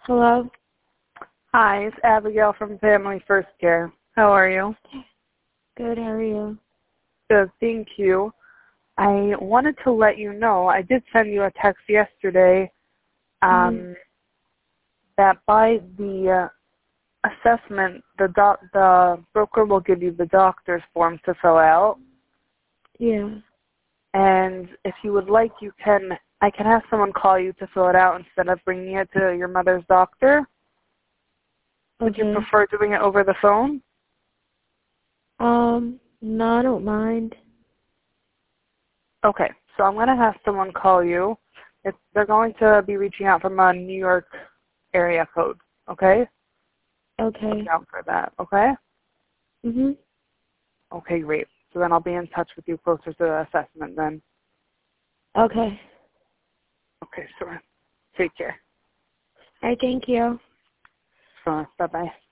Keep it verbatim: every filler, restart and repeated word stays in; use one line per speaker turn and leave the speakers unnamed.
Hello?
Hi, it's Abigail from Family First Care. How are you?
Good, how are you?
Good, thank you. I wanted to let you know, I did send you a text yesterday um,
Mm-hmm.
that by the uh, assessment, the, doc, the broker will give you the doctor's form to fill out.
Yeah.
And if you would like, you can, I can have someone call you to fill it out instead of bringing it to your mother's doctor. Would
Okay.
you prefer doing it over the phone?
Um, no, I don't mind.
Okay, so I'm going to have someone call you. It's, they're going to be reaching out from a New York area code, okay?
Okay.
Look out for that, okay?
Mhm.
Okay, great. So then I'll be in touch with you closer to the assessment then.
Okay.
Okay, sure. Take care.
Alright, thank you.
Sure. Bye-bye.